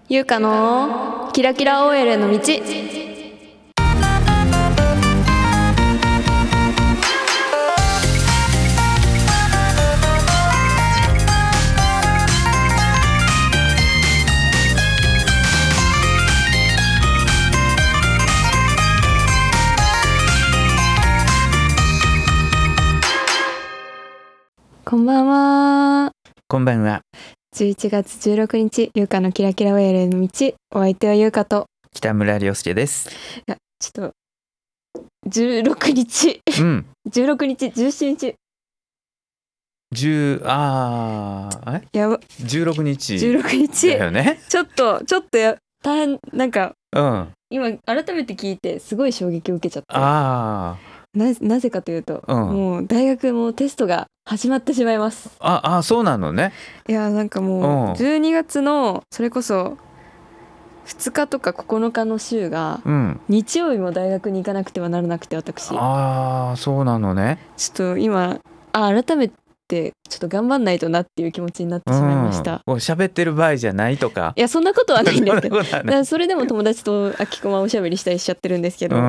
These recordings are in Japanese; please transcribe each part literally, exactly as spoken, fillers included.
ゆうかのキラキラ オーエル への道。こんばんは。 こんばんは。 じゅういちがつじゅうろくにち、ゆうかのキラキラ オーエル への道。お相手はゆうかと北村亮介です。 いやちょっとじゅうろくにち、 うん。 じゅうろくにち、じゅうしちにち、 十ああえやばじゅうろくにちじゅうろくにちだよね。 ちょっとちょっとや大変、なんかうん今改めて聞いてすごい衝撃を受けちゃって、 あな, なぜかというと、 うんもう大学もテストが始まってしまいます。 ああそうなのね。 いやなんかもうじゅうにがつのそれこそふつかとかここのかの週が、 うん。 日曜日も大学に行かなくてはならなくて、私ああそうなのね。 ちょっと今あ改めてちょっと頑張んないとなっていう気持ちになってしまいました、 うん、もう喋ってる場合じゃないとか。 いやそんなことはないんですけどそんなことはないだからそれでも友達と空きコマおしゃべりしたりしちゃってるんですけど、 うん、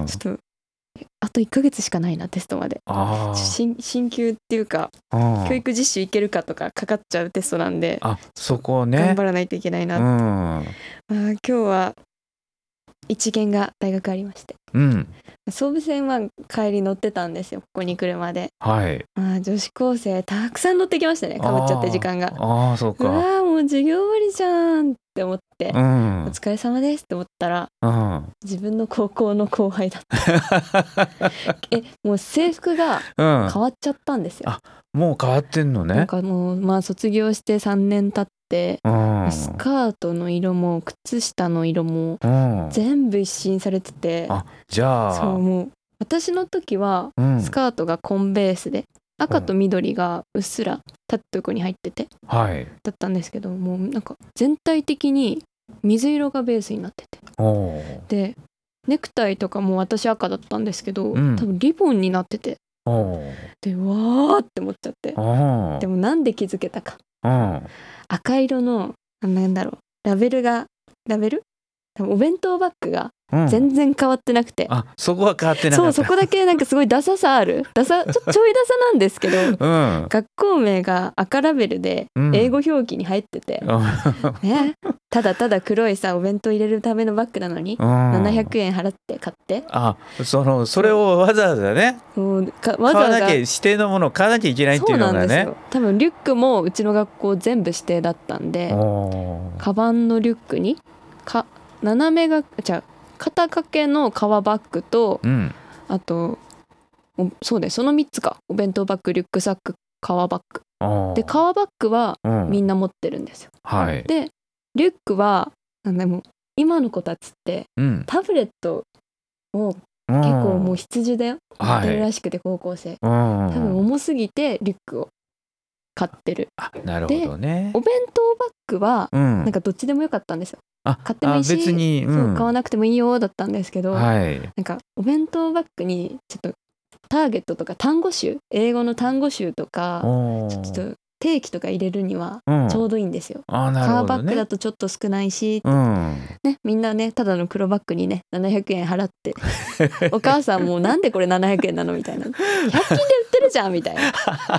ちょっとあといっかげつしかないな、テストまで。 あ進進級っていうか、 あ教育実習いけるかとかかかっちゃうテストなんで、 あそこね頑張らないといけないな、 うんまあ、今日は一限が大学ありまして、 うん総武線は帰り乗ってたんですよ、ここに来るまで。 はいまあ、女子高生たくさん乗ってきましたね、かぶっちゃって時間が。 ああそうか。 うわーもう授業終わりじゃんって思って、 うんお疲れ様ですって思ったら、 うん自分の高校の後輩だったえもう制服がうん変わっちゃったんですよ、 あもう変わってんのね。 なんかもうまあ卒業してさんねん経って、 うんスカートの色も靴下の色もうん全部一新されてて、 あじゃあそうもう私の時はうんスカートが紺ベースで、赤と緑がうっすらタット横に入っててはいだったんですけど、もうなんか全体的に水色がベースになってて、 おーでネクタイとかも私赤だったんですけど、 うん多分リボンになってて、 おーでわーって思っちゃって、 おーでもなんで気づけたか、 うん赤色のなんだろうラベルがラベル多分お弁当バッグがうん全然変わってなくて、 あそこは変わってなかった。 そうそこだけなんかすごいダサさあるダサちょちょいダサなんですけどうん学校名が赤ラベルでうん英語表記に入ってて、ね、ただただ黒いさお弁当入れるためのバッグなのにうんななひゃくえん払って買って、 あそのそれをわざわざねもうか買わざわざわなきゃ指定のものを買わなきゃいけないっていうのがね。 そうなんですよ。多分リュックもうちの学校全部指定だったんで、 おーカバンのリュックにか斜めがじゃあ肩掛けの革バッグと、 うんあとおそうですそのみっつか、お弁当バッグ、リュックサック、革バッグおーで、革バッグはうんみんな持ってるんですよ。 はいでリュックはなんでも今の子たちってうんタブレットを結結構もう必需だよ、 はい持ってるらしくて、高校生うん多分重すぎてリュックを買ってる。 あなるほどね。 お弁当バッグはうんなんかどっちでもよかったんですよ。 あ買ってもいいしあ別に、うん、 そう買わなくてもいいよだったんですけど、 はいなんかお弁当バッグにちょっとターゲットとか単語集、英語の単語集とかおーちょっと定期とか入れるにはうんちょうどいいんですよ。 あなる革ほどね。 バッグだとちょっと少ないし、 うんね、みんなねただの黒バッグにねななひゃくえん払ってお母さんもなんでこれななひゃくえんなのみたいな、ひゃく均で売ってるじゃんみたいな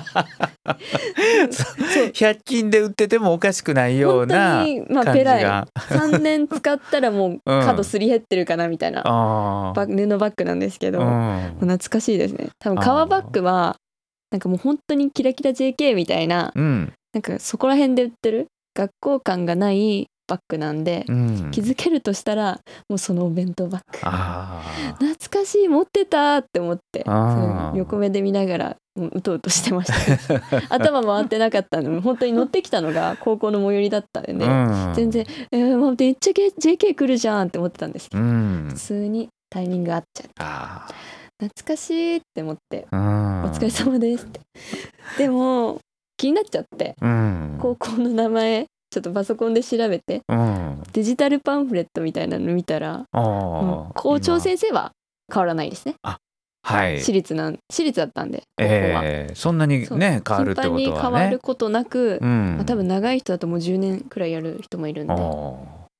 そうひゃく均で売っててもおかしくないよう本当なにまあ感じペライが。 さんねん使ったらもう角すり減ってるかなみたいなあバッグ布バッグなんですけど、 うん懐かしいですね。多分革バッグはなんかもう本当にキラキラ ジェーケー みたいな、 うんなんかそこら辺で売ってる学校感がないバッグなんで、 うん気づけるとしたらもうそのお弁当バッグあ懐かしい、持ってたって思ってあーそう横目で見ながらもううとうとしてました頭回ってなかったのに本当に乗ってきたのが高校の最寄りだったんで、ねうん全然、えー、もうめっちゃ ジェーケー 来るじゃんって思ってたんですけど、 うん普通にタイミング合っちゃってあ懐かしいって思ってーうんお疲れ様ですってでも気になっちゃってうん高校の名前ちょっとパソコンで調べてうんデジタルパンフレットみたいなの見たら、 あうんー校長先生は変わらないですね。 はい私立なん私立だったんで高校は、 えーそんなにそうね変わるってことはね頻繁に変わることなく、 うんまあ、多分長い人だともうじゅうねんくらいやる人もいるんで、 お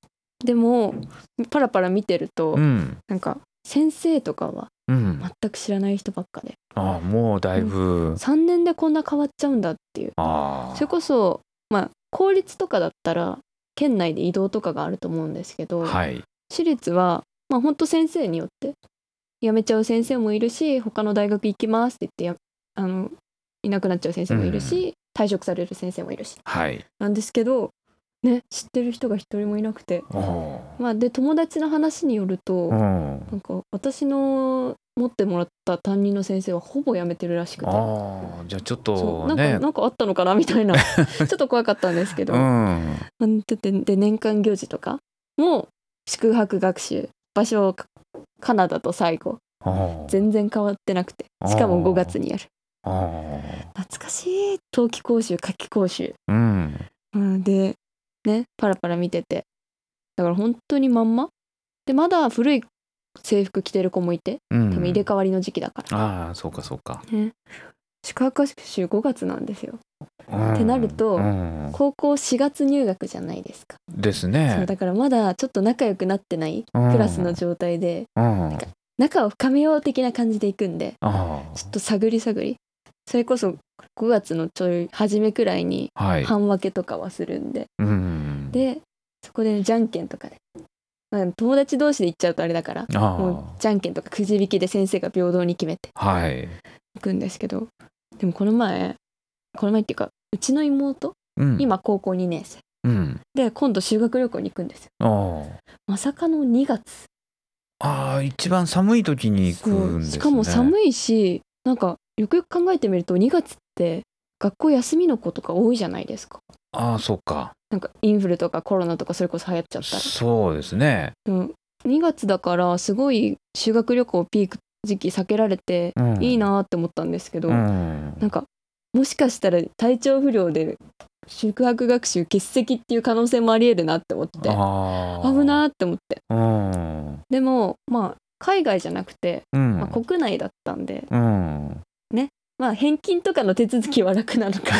でもパラパラ見てると、 うんなんか先生とかはうん全く知らない人ばっかで、 ああもうだいぶ、 さんねんでこんな変わっちゃうんだっていう。 ああそれこそまあ公立とかだったら県内で移動とかがあると思うんですけど、 はい私立はまあ本当先生によって辞めちゃう先生もいるし、他の大学行きますって言ってやあのいなくなっちゃう先生もいるし、退職される先生もいるしはいなんですけどね、知ってる人が一人もいなくて、 おーまあで友達の話によると、 うんなんか私の持ってもらった担任の先生はほぼ辞めてるらしくて、 ああじゃあちょっそうとなんか、 ねなんかあったのかなみたいなちょっと怖かったんですけど、 うんなんてでで年間行事とかも宿泊学習場所をカナダと最後あー全然変わってなくて、しかもごがつにやる。 あー懐かしい。冬季講習夏季講習、 うんうん、でねパラパラ見てて、だから本当にまんまで、まだ古い制服着てる子もいて、 うん多分入れ替わりの時期だかああそうかそうか、 ら、ね、宿泊学習ごがつなんですよ。 うんってなるとうん高校しがつ入学じゃないですか。 ですねそうだからまだちょっと仲良くなってないクラスの状態で、 うん仲を深めよう的な感じで行くんで、 あちょっと探り探り、それこそごがつのちょい初めくらいにあはい半分けとかはするんで、 うんでそこでじゃんけんとかで、まあ、友達同士で行っちゃうとあれだからあもうじゃんけんとかくじ引きで先生が平等に決めてあはい行くんですけど、でもこの前この前っていうかうちの妹、 うん今高校にねん生うんで今度修学旅行に行くんですよ。 あまさかのにがつ。 ああ一番寒い時に行くんですね。 しかも寒いし、なんかよくよく考えてみるとにがつって学校休みの子とか多いじゃないですか。 ああそうかなんかインフルとかコロナとかそれこそ流行っちゃったら。 そうですね、 でもにがつだからすごい修学旅行ピーク時期避けられてうん、 いいなって思ったんですけど、 うんなんかもしかしたら体調不良で宿泊学習欠席っていう可能性もありえるなって思って、 ああ危なーって思って。 うんでもまあ海外じゃなくて、 うんまあ、国内だったんで、 うんまあ返金とかの手続きは楽なのか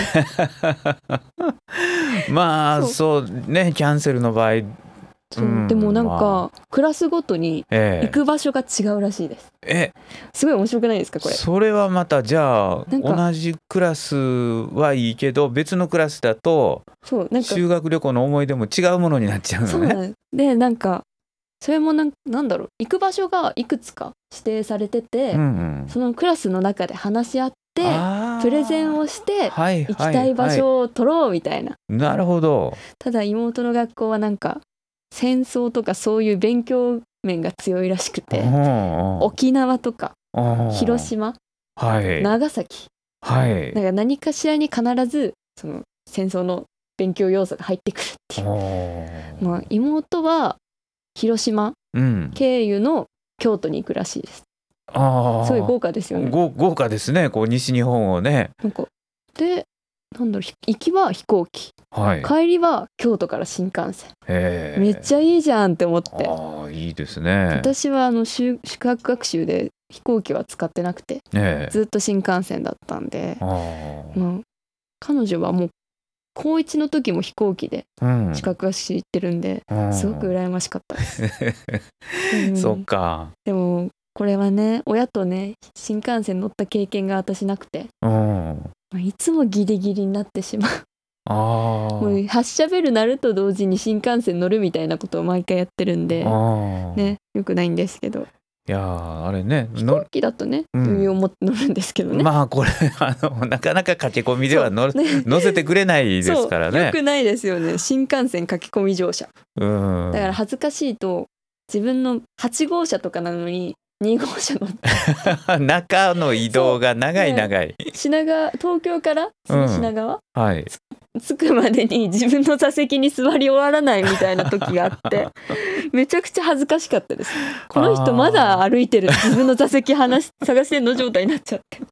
まあそうそうねキャンセルの場合そううんでもなんか、 まクラスごとにええ行く場所が違うらしいです。 えすごい面白くないですかこれ。 それはまたじゃあなんか同じクラスはいいけど別のクラスだとそうなんか修学旅行の思い出も違うものになっちゃうのね。 そうなんでなんかそれもなんなんだろう、行く場所がいくつか指定されてて、 うんうんそのクラスの中で話し合ってあープレゼンをしてはい行きたい場は所を取ろうみたいな、 いなるほど。 ただ妹の学校はなんか戦争とかそういう勉強面が強いらしくて、 うんうん沖縄とかうん広島、 はい長崎、 はいなんか何かしらに必ずその戦争の勉強要素が入ってくるっていう。 おーまあ、妹は広島うん経由の京都に行くらしいです。 あーすごい豪華ですよね。 ご豪華ですねこう西日本をね。 なんかでなんだろう、ひ行きは飛行機、 はい帰りは京都から新幹線、 へーめっちゃいいじゃんって思って。 ああいいですね。 私はあの宿宿泊学習で飛行機は使ってなくてねえずっと新幹線だったんで、 あーまあ、彼女はもう高いちの時も飛行機でうん宿泊学習行ってるんで、 うんすごく羨ましかったです。うんそっか。 でもこれはね親とね新幹線乗った経験が私なくて、 うんまあいつもギリギリになってしまう。 あもう発車ベル鳴ると同時に新幹線乗るみたいなことを毎回やってるんであね、よくないんですけど、 いやーあれね飛乗行機だとねうん余裕を持って乗るんですけどね、 まあこれあのなかなか駆け込みでは乗そうね乗せてくれないですからそうよね。 くないですよね、新幹線駆け込み乗車うんだから恥ずかしいと自分のはち号車とかなのにに号車乗って中の移動が長い長い、 品川東京からうん品川、 はい着くまでに自分の座席に座り終わらないみたいな時があってめちゃくちゃ恥ずかしかったです。この人まだ歩いてる、自分の座席話し探してんの状態になっちゃって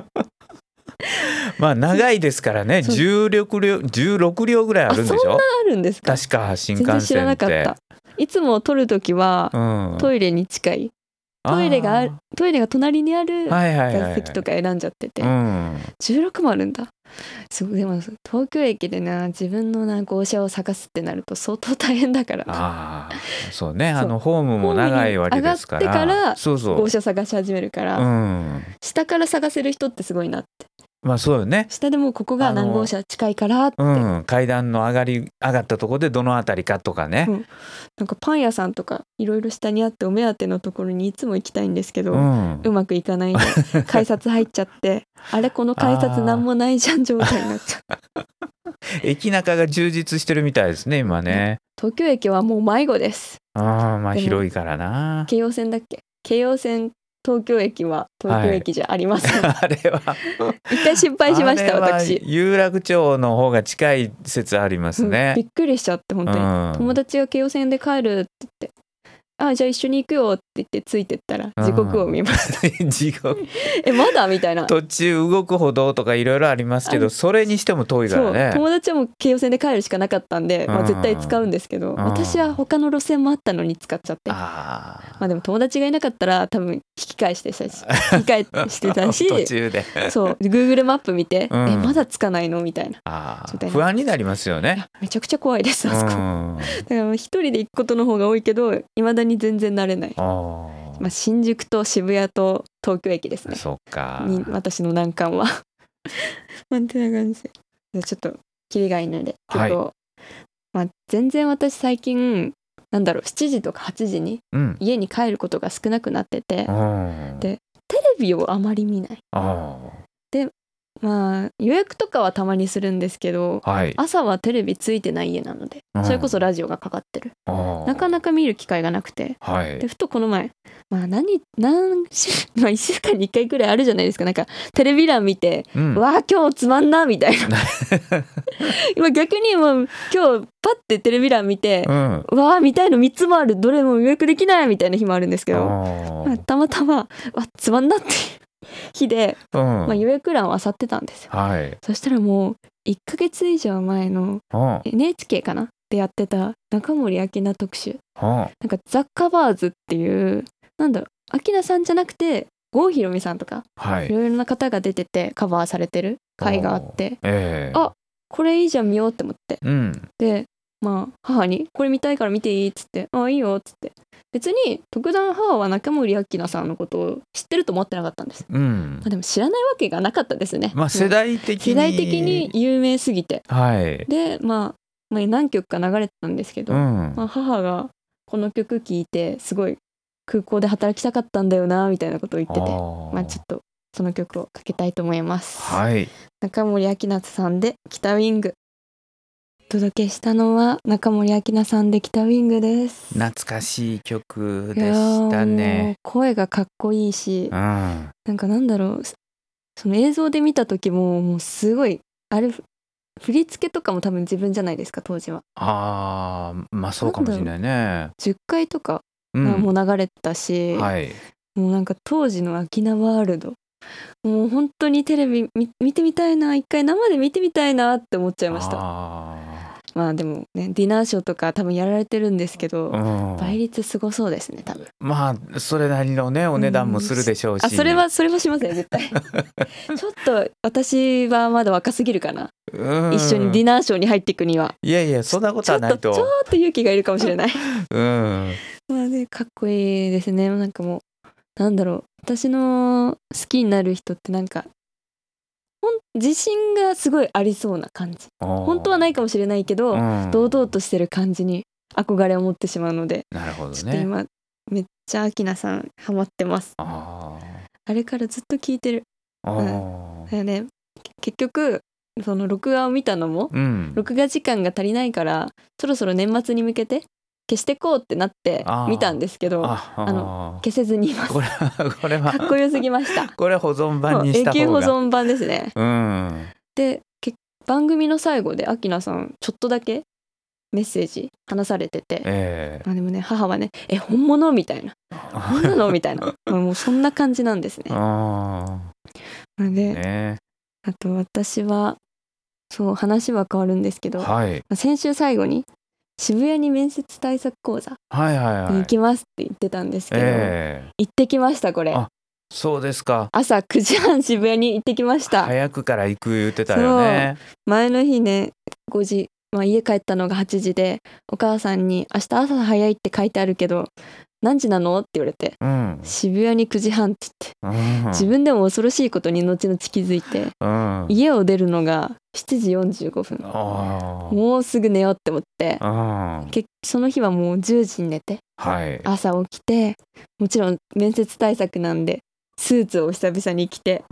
まあ長いですからねそうじゅうろく両じゅうろく両ぐらいあるんでしょ。 あそんなあるんですか。 確か新全然幹知らなかっ線ってた。いつも撮るときはうんトイレに近い、トイレがあるトイレが隣にあるあーはいはいはいはい座席とか選んじゃってて、 うんじゅうろくもあるんだ。すごい。でも東京駅でな自分のな号車を探すってなると相当大変だから、 ああそうね、 そうあのホームも長いわけですから、 ホームに上がってからそうそう、 号車探し始めるから、 うん、 下から探せる人ってすごいなって。 まあそうよね。 下でもここが何号車近いからって、 うん、階段の上がり上がったところでどのあたりかとかね、 うん、なんかパン屋さんとかいろいろ下にあってお目当てのところにいつも行きたいんですけど、 ううんまくいかないんで改札入っちゃってあれこの改札なんもないじゃん状態になっちゃう。 駅中が充実してるみたいですね今ね。 東京駅はもう迷子です。 ああまあでも広いからな。 京葉線だっけ、京葉線東京駅は東京駅じゃありません、 あれは一回心配しましたあれは私。 有楽町の方が近い説ありますうんびね。 っくりしちゃって本当に、 うん友達が京葉線で帰るって言ってあじゃあ一緒に行くよって言ってついてったら時刻を見ました、 うん、地獄えまだみたいな。 途中動く歩道とかいろいろありますけど、それにしても遠いからね。 そう友達はもう京葉線で帰るしかなかったんで、まあ、絶対使うんですけど、 うん私は他の路線もあったのに使っちゃって、 あまあでも友達がいなかったら多分引き返してたし引き返してたし途中でそう Google マップ見て、 うんえまだつかないのみたいな、 あみたいな不安になりますよね。 めちゃくちゃ怖いですあそこ、 うんだから一人で行くことの方が多いけど未だに全然慣れない。 あまあ、新宿と渋谷と東京駅ですねそっかに私の難関はまあてな感じで、じゃあちょっとキリがいいので曲を、まあ、全然私最近なんだろうしちじとかはちじにうん家に帰ることが少なくなってて、 うんでテレビをあまり見ない。 あまあ予約とかはたまにするんですけど、 あはい朝はテレビついてない家なので、 うんそれこそラジオがかかってる、 ああなかなか見る機会がなくて、 はいでふとこの前まあ何何週まあいっしゅうかんにいっかいくらいあるじゃないですか、なんかテレビ欄見て、 うんうわあ今日つまんなみたいな今逆にもう今日パッてテレビ欄見て、 うんうわあ見たいのみっつもあるどれも予約できないみたいな日もあるんですけど、 あまあたまたまわつまんなっていう日で、 うんまあ、予約欄を漁ってたんですよ。 はいそしたらもういっかげつ以上前のあエヌエイチケー かなでやってた中森明菜特集、 あなんかザ・カバーズっていうなんだろう明菜さんじゃなくて郷ひろみさんとかはいいろいろな方が出ててカバーされてる回があってええあこれいいじゃん見ようって思って、 うんでまあ母にこれ見たいから見ていいっつってあいいよっつって、別に特段母は中森明菜さんのことを知ってると思ってなかったんです、 うんまあ、でも知らないわけがなかったですね。 まあ世代的に世代的に有名すぎて、 はいでまあ、まあ、何曲か流れてたんですけど、 うんまあ、母がこの曲聴いてすごい空港で働きたかったんだよなみたいなことを言ってて、 あまあ、ちょっとその曲をかけたいと思います。 はい中森明菜さんで北ウィング。お届けしたのは中森明菜さんで北ウィングです。 懐かしい曲でいやしたーもうね。 声がかっこいいし、 うんなんかなんだろうその映像で見た時ももうすごいあれ振り付けとかも多分自分じゃないですか当時は。 ああまあそうかもしれないね。 じゅっかいとかうんもう流れてたし、 はいもうなんか当時の明菜ワールドもう本当にテレビ見見てみたいな、一回生で見てみたいなって思っちゃいました。 あまあでもねディナーショーとか多分やられてるんですけど、 ーうん倍率すごそうですね多分。 まあそれなりのねお値段もするでしょうし、 あそれはそれはしますね絶対ちょっと私はまだ若すぎるかな、 うん一緒にディナーショーに入っていくには。 いやいやそんなことはないと。 ちょっとちょっと勇気がいるかもしれないうんまあねかっこいいですね。なんかもうなんだろう私の好きになる人ってなんかほん自信がすごいありそうな感じ、本当はないかもしれないけど、 うん堂々としてる感じに憧れを持ってしまうので、 なるほどね。 ちょっと今めっちゃ明菜さんハマってます。 ああれからずっと聞いてる。 ーあーだよね結局その録画を見たのも、 うん録画時間が足りないからそろそろ年末に向けて消してこうってなってあー見たんですけど、 ああの消せずにいます。 これはこれはかっこよすぎましたこれは保存版もうにした永久保方が存版ですね。 うんでけ番組の最後で明菜さんちょっとだけメッセージ話されてて、 えあでもね母はねえ本物みたいなえ本なのみたいなまあもうそんな感じなんですね。 あなので、 あねあと私はそう話は変わるんですけど、 はいまあ先週最後に渋谷に面接対策講座はいはいはいに行きますって言ってたんですけど、 ええ行ってきましたこれ。 あそうですか。 朝くじはん渋谷に行ってきました。 早くから行く言ってたよね。 前の日ねごじまあ、家帰ったのがはちじで、お母さんに明日朝早いって書いてあるけど何時なのって言われて、 うん、 渋谷にくじはんって言って、 うん、 自分でも恐ろしいことに後々気づいて、 うん、 家を出るのがしちじよんじゅうごふん、 あーもうすぐ寝ようって思って、 あーけその日はもうじゅうじに寝て、 はい朝起きて、もちろん面接対策なんでスーツを久々に着て、 うん、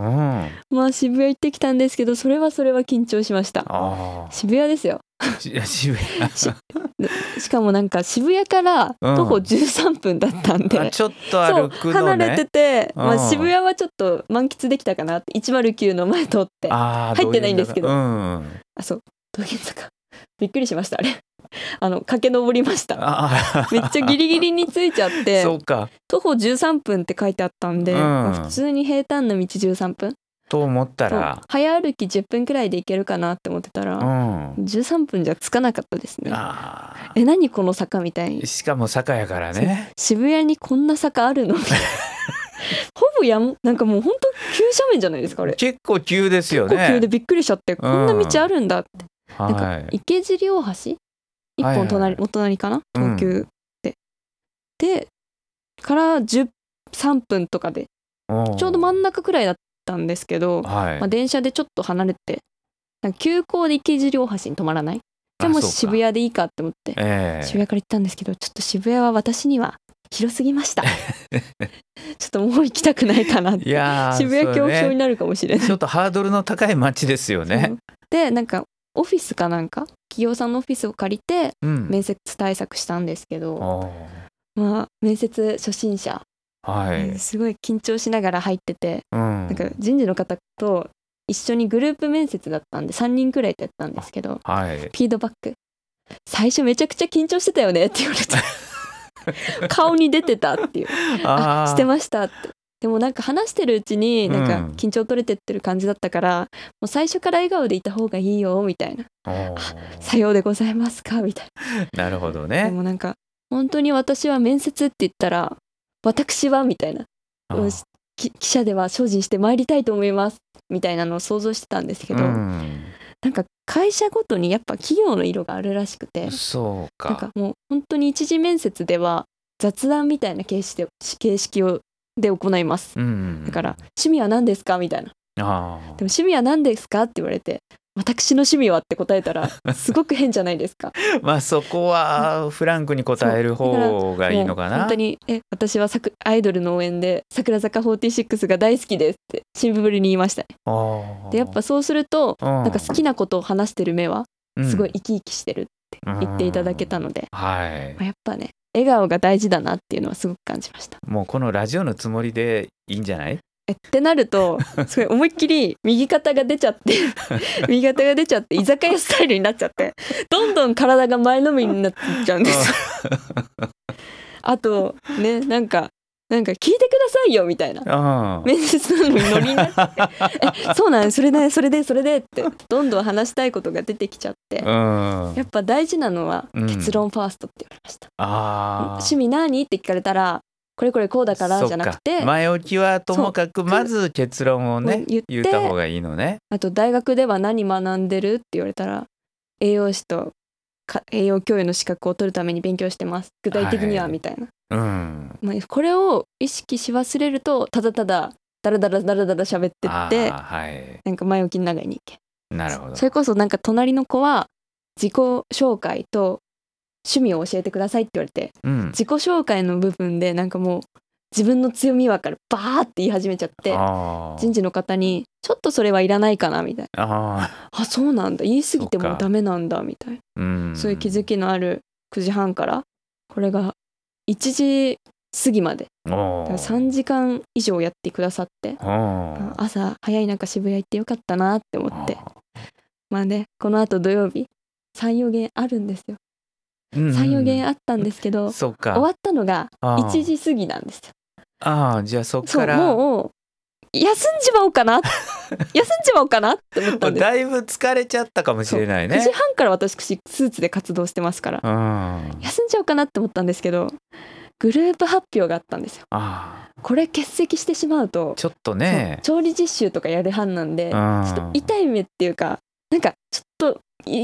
まあ渋谷行ってきたんですけど、それはそれは緊張しました。 あ渋谷ですよ。 ーし渋谷ししかもなんか渋谷から徒歩じゅうさんぷんだったんで、 あちょっと歩くそうのね。 離れてて、まあ、 うん渋谷はちょっと満喫できたかなって、いちまるきゅうの前通ってあー入ってないんですけど、 道玄坂あそう道玄坂びっくりしました。あれあの駆け上りました。 あーめっちゃギリギリに着いちゃってそうか徒歩じゅうさんぷんって書いてあったんで、 うんまあ普通に平坦な道じゅうさんぷんと思ったら、 早歩きじゅっぷんくらいで行けるかなって思ってたら、 うん、 じゅうさんぷんじゃつかなかったですね。 あえ何この坂みたいに、 しかも坂やからね。 渋谷にこんな坂あるのみたいなほぼやんなんかもうほんと急斜面じゃないですかあれ。 結構急ですよね。 結構急でびっくりしちゃって、こんな道あるんだって、なんかはい。 池尻大橋一本隣、 はいはいお隣かな東急で、でからじゅうさんぷんとかでちょうど真ん中くらいだったんですけど、 はいまあ、電車でちょっと離れて、なんか急行で池尻大橋に止まらない、じゃあもうあそうか渋谷でいいかって思ってええ渋谷から行ったんですけど、ちょっと渋谷は私には広すぎましたちょっともう行きたくないかなって。 いやー渋谷恐怖症そうねになるかもしれない。 ちょっとハードルの高い街ですよね。 でなんかオフィスかなんか企業さんのオフィスを借りてうん。 面接対策したんですけど、 おまあ面接初心者、 ーはい。 すごい緊張しながら入ってて、 うん。 なんか人事の方と一緒にグループ面接だったんでさんにんくらいとやったんですけど、 はい。 フィードバック最初めちゃくちゃ緊張してたよねって言われて顔に出てたっていう、ああーしてましたって。でもなんか話してるうちになんかうん緊張取れてってる感じだったから、もう最初から笑顔でいた方がいいよみたいな、 おーさようでございますかみたいなるほどな。でね。 もなんか本当に私は面接って言ったら私はみたいな、 あうんき記者では精進して参りたいと思いますみたいなのを想像してたんですけど、 うん。 なんか会社ごとにやっぱ企業の色があるらしくて、 そうか。 なんかもう本当に一次面接では雑談みたいな形式で形式をで行います。 うん。 だから趣味は何ですかみたいな。でもあ趣味は何ですかって言われて、私の趣味はって答えたらすごく変じゃないですか。 ーまあそこはフランクに答える方がいいのかな。 もう本当にえ私はさくアイドルの応援で桜坂フォーティーシックスが大好きですって新聞ぶりに言いましたね。 あーでやっぱそうするとうんなんか好きなことを話してる目はすごい生き生きしてるって言っていただけたので、 うんはいまあ、やっぱね笑顔が大事だなっていうのはすごく感じました。 もうこのラジオのつもりでいいんじゃない？ えってなるとすごい思いっきり右肩が出ちゃって右肩が出ちゃって居酒屋スタイルになっちゃってどんどん体が前のめりになっちゃうんですよあとねなんかなんか聞いてくださいよみたいなあ面接なのにノリになってえそうなんですそれでそれでそれでってどんどん話したいことが出てきちゃってうんやっぱ大事なのはうん結論ファーストって言われました、 あー趣味何って聞かれたらこれこれこうだからじゃなくてそっか前置きはともかくまず結論をね言って言った方がいいのね。 あと大学では何学んでるって言われたら栄養士とか栄養教諭の資格を取るために勉強してます具体的にははいみたいな、 うんまあ、これを意識し忘れるとただただダラダラダラダラ喋ってってあーはいなんか前置き長いにいけなるほどそれこそなんか隣の子は自己紹介と趣味を教えてくださいって言われてうん自己紹介の部分でなんかもう自分の強み分かるバーって言い始めちゃってあー人事の方にちょっとそれはいらないかなみたいなああそうなんだ言い過ぎてそっかもダメなんだみたいなーうんそういう気づきのあるくじはんからこれがいちじ過ぎまでおだからーさんじかん以上やってくださっておー朝早い中渋谷行ってよかったなって思ってあまあねこのあと土曜日さん、よげんあるんですよーうんさん、よげんあったんですけどそっか終わったのがあーいちじ過ぎなんですよああじゃあそっそうからもう休んじまおうかな休んじまおうかなって思ったんですだいぶ疲れちゃったかもしれないね。 くじはんから私スーツで活動してますからうん休んじゃおうかなって思ったんですけどグループ発表があったんですよあこれ欠席してしまうとーちょっとねそう調理実習とかやる班なんでうんちょっと痛い目っていうかなんかちょっとい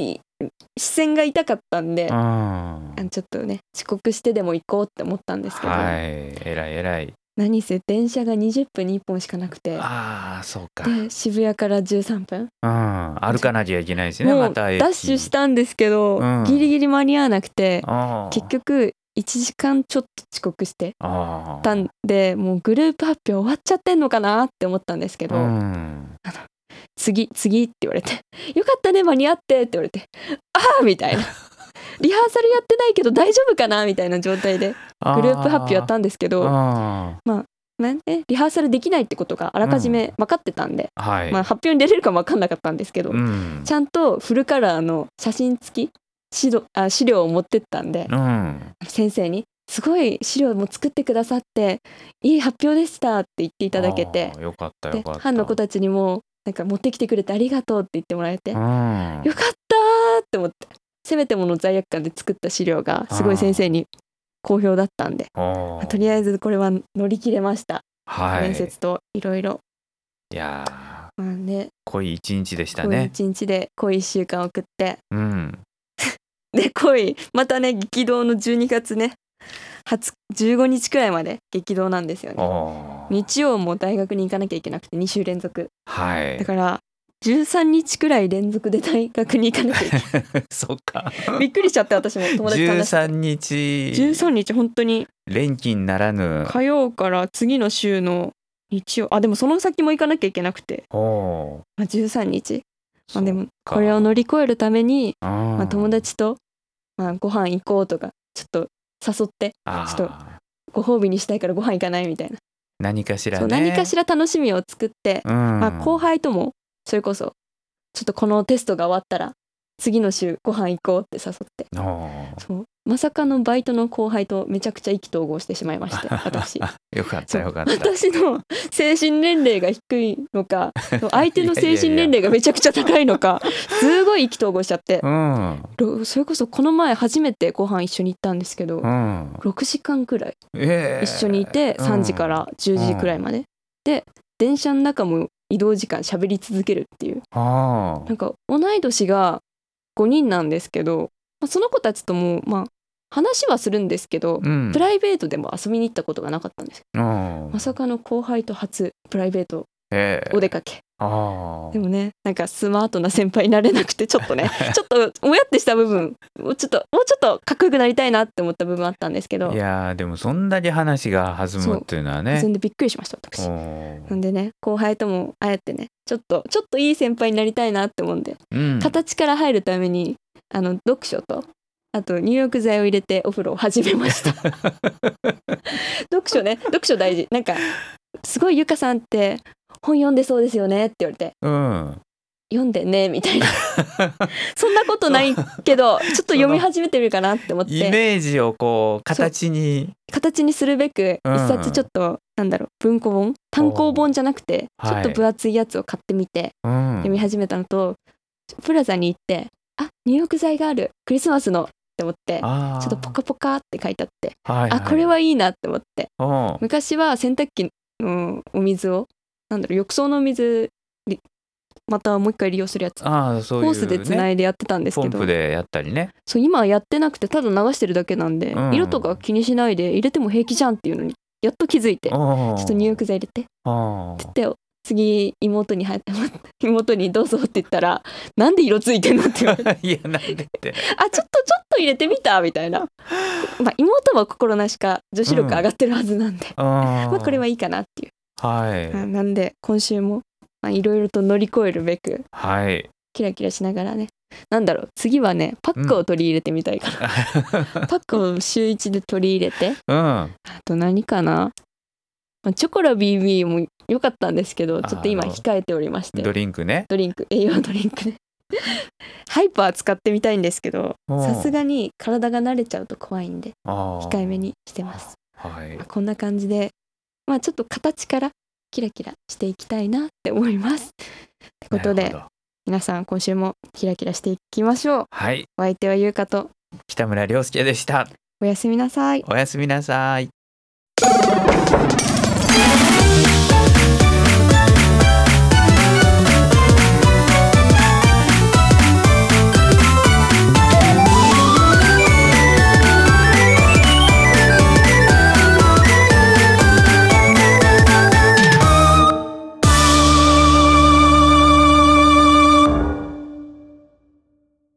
視線が痛かったんで、 うんあのちょっとね遅刻してでも行こうって思ったんですけど、 はいえらいえらい。 何せ電車がにじゅっぷんにいっぽんしかなくて、 ああそうか。 で渋谷からじゅうさんぷん、 うん歩かなきゃいけないしね。 もうまたダッシュしたんですけど、 うんギリギリ間に合わなくて、 あー結局いちじかんちょっと遅刻してあーたんで、もうグループ発表終わっちゃってんのかなって思ったんですけど、 うん次次って言われてよかったね間に合ってって言われて、ああみたいなリハーサルやってないけど大丈夫かなみたいな状態でグループ発表やったんですけど、 あね、リハーサルできないってことがあらかじめ分かってたんで、 ーはい、 まあ、発表に出れるかも分かんなかったんですけど、 うんちゃんとフルカラーの写真付き資料、あ資料を持ってったんで、 うん先生にすごい資料も作ってくださっていい発表でしたって言っていただけて、 あーよかったでよかった。 班の子たちにもなんか持ってきてくれてありがとうって言ってもらえて、 うんよかったーって思って、せめてもの罪悪感で作った資料がすごい先生に好評だったんで、 おーとりあえずこれは乗り切れました、 はい、 面接といろいろ。 いやーまあね、 濃い一日でした濃いね。 一日で濃いいっしゅうかん送って、 うんで濃いまたね激動のじゅうにがつねじゅうごにちくらいまで激動なんですよね。 おー日曜も大学に行かなきゃいけなくてにしゅう連続はいだからじゅうさんにちくらい連続で大学に行かなきゃいけないそっかびっくりしちゃって私も友達と話してじゅうさんにちじゅうさんにち本当に連勤ならぬ。 火曜から次の週の日曜、あでもその先も行かなきゃいけなくて、 おーまあ、じゅうさんにち、まあ、でもそっかこれを乗り越えるために、 うんまあ、友達と、まあ、ご飯行こうとかちょっと誘ってあーちょっとご褒美にしたいからご飯行かないみたいな、 何かしらねそう何かしら楽しみを作って、 うんまあ、後輩ともそれこそちょっとこのテストが終わったら次の週ご飯行こうって誘って、 おーそうまさかのバイトの後輩とめちゃくちゃ意気投合してしまいまして私よかっそうたよかった。 私の精神年齢が低いのか相手の精神年齢がめちゃくちゃ高いのかすごい意気投合しちゃって、 うんろそれこそこの前初めてご飯一緒に行ったんですけど、 うんろくじかんくらいえー一緒にいて、さんじからじゅうじくらいまで、で電車の中も移動時間喋り続けるっていう、 あなんか同い年がごにんなんですけど、まあ、その子たちともまあ話はするんですけど、 うんプライベートでも遊びに行ったことがなかったんです。 うんまさかの後輩と初プライベートえーお出かけ、 あーでもねなんかスマートな先輩になれなくてちょっとねちょっともやってした部分もうちょっともうちょっとかっこよくなりたいなって思った部分あったんですけど、 いやーでもそんだけ話が弾むっていうのはね全然びっくりしました私。 おーなんでね後輩ともあえてねちょっとちょっといい先輩になりたいなって思うんで、 うん形から入るためにあの読書とあと入浴剤を入れてお風呂を始めました読書ね読書大事。なんかすごいゆかさんって本読んでそうですよねって言われて、 うん読んでねみたいなそんなことないけどちょっと読み始めてみるかなって思っイてメージをこう形に形にするべくうん一冊ちょっと、なんだろう文庫本単行本じゃなくておーちょっと分厚いやつを買ってみてうん読み始めたのと、プラザに行ってあ入浴剤があるクリスマスのって思ってあーちょっとポカポカって書いてあってはいあこれはいいなって思って、 おう昔は洗濯機のお水をなんだろう浴槽のお水りまたもう一回利用するやつあーそういう、ね、 ホースでつないでやってたんですポけど、 ンプでやったりねそう今はやってなくてただ流してるだけなんで、 うん色とか気にしないで入れても平気じゃんっていうのにやっと気づいて、ちちょょっと入浴剤入れてあで次妹に入って妹にどうぞって言ったらなんで色ついてんのって言われていやなんでってあちょっとちょっと入れてみたみたいな、まあ、妹は心なしか女子力上がってるはずなんで、 あまあこれはいいかなっていう、 はいまあなんで今週もまあいろいろと乗り越えるべくはいキラキラしながらね、なんだろう次はねパックを取り入れてみたいから、パックを週いちで取り入れてうんあと何かな、まあ、チョコラ ビービー も良かったんですけどちょっと今あの控えておりましてドリンクねドリンク栄養ドリンクねハイパー使ってみたいんですけどおうさすがに体が慣れちゃうと怖いんであー控えめにしてます。 はいまあこんな感じでまあちょっと形からキラキラしていきたいなって思います。ってことでなるほど皆さん今週もキラキラしていきましょう。 はいお相手はゆうかと北村亮介でした。 おやすみなさい。 おやすみなさい。